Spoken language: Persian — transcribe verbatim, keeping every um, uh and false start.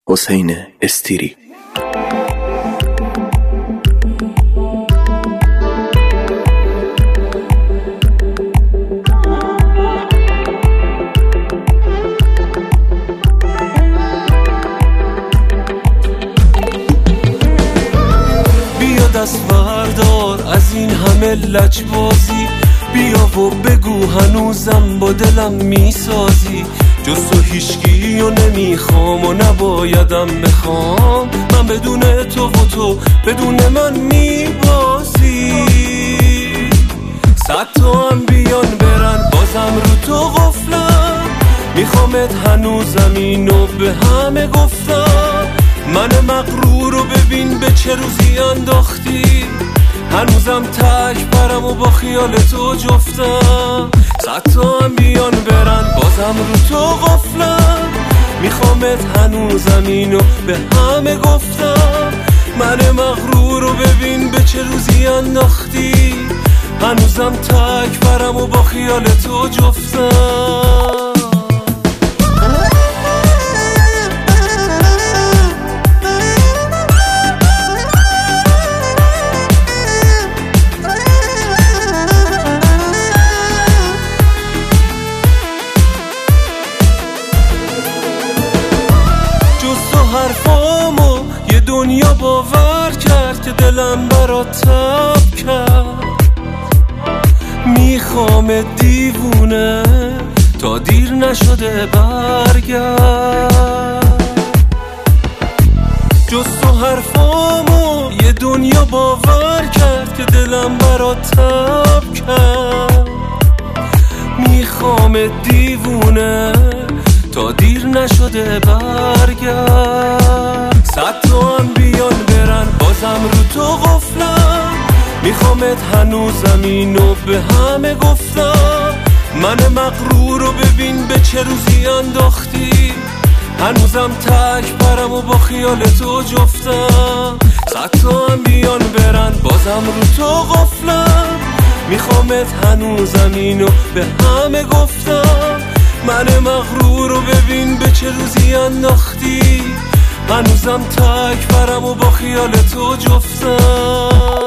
حسین استیری. بیا دست بردار از این همه لجبازی، بیا و بگو هنوزم با دلم میسازی. جز تو هیچکی و نمیخوام و نبایدم بخوام، من بدون تو و تو بدون من میبازی. صد تا هم بیان برن بازم رو تو غفلم، میخوامت هنوزم اینو به همه گفتم. من مغرور رو ببین به چه روزی انداختی، هنوزم تک برم و با خیال تو جفتم. صد تا هم بیان برن بازم رو تو غفلم، میخوامت هنوزم اینو به همه گفتم. من مغرور رو ببین به چه روزی انداختی، هنوزم تک برم و با خیال تو جفتم. حرفامو یه دنیا باور کرد که دلم برات تب کرد. میخوام دیوونه تا دیر نشده برگرد. جز تو حرفامو یه دنیا باور کرد که دلم برات تب کرد. میخوام دیوونه تا دیر نشده برگرد. صد تا هم بیان برن بازم رو تو غفلم، میخوامت هنوزم اینو به همه گفتم. من مغرور رو ببین به چه روزی انداختی، هنوزم تک برم و با خیال تو جفتم. صد تا هم بیان برن بازم رو تو غفلم، میخوامت هنوزم اینو به همه گفتم. من مغرور رو ببین به چه روزی انداختی، هنوزم تک برم و با خیال تو جفتم.